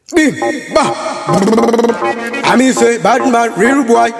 Bim, ba. I mean say bad man, real boy.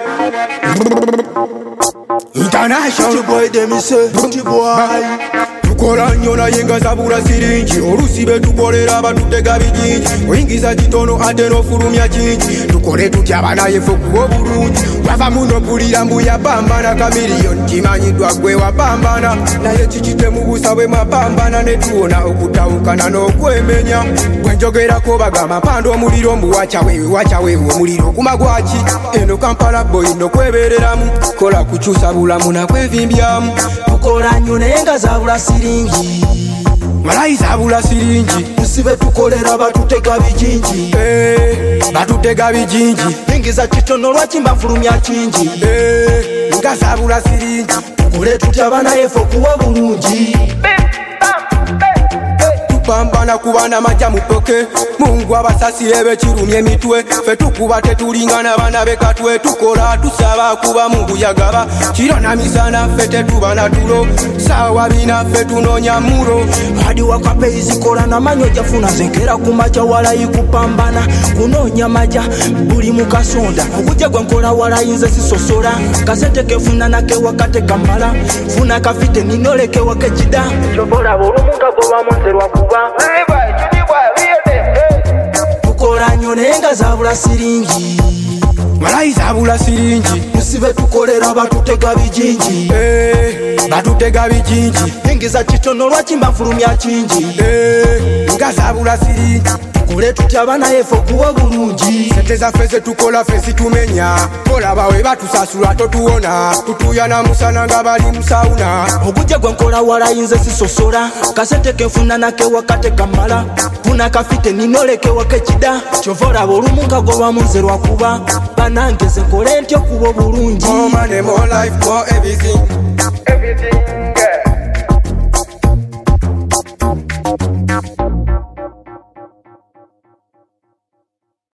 International boy, them say booty boy. Tukola nyona yenga zabula sirinji olusibe tukolera batutega bijinji oyingiza kitono ate n'ofulumya kingi tukole tutya abanaye ffe kuba obulungi wava muno pulira mbuya pambana kamiliyoni kimanyiddwa gwe wapambana naye kikite mu busa bwe mwapambana ne tuwona okutawukana n'okwemenya bwe njogerako bagamba panda omuliro mbu wacha wewe omuliro ogumagwaki eno Kampala boy nokwebereramu kola kukyusa bulamu nakwevimbyamu tukola nnyo naye nga zabula siringi malayi zabula siringi tusibe tukolera batutega bijinji batutega bijinji yingiza kitono lwaki mbafulumya kingi nga zabula siringi tukole tutya banaye ffe okuwa bulungi tupambana kubana majja mu poke mungu abasasire bekirumya emitwe ffe tukuba tetulingana bana bekatwe tukola tusaba kuba mungu yagaba kiro na misana ffe tetubana tulo sawa bina ffe tunoonya mulo hadi wakapeyi zikola namanyo jafuna zenkera kumaja walayi kupambana kunoonya maja buli mukasonda okujja gwe nkola walayi nze sisosola kasente kefuna nake wakate kamala funa kafite ninoleke wakekida kyobola bolumunga gobamu nze lwakuba tukola nnyo naye nga zabula siringi malayi zabula siringi tusibe tukolera batutega bijinji batutega bijinji yingiza kitono lwaki mbafulumya kingi nga zabula siringi tukole tutya banaye ffe okuwa bulungi sente zaffe zetukola ffe zitumenya olaba we batusasula totuwona tutuyana musana nga bali musawuna okujja gwe nkola walayi nze sisosola kasente kenfuna nake wakate kamala funa kafite ninoleke wakekida kyova olaba olumu nga golwamu nze lwakuba banange ze nkole ntya okuba obulungi more money, more life, more everything.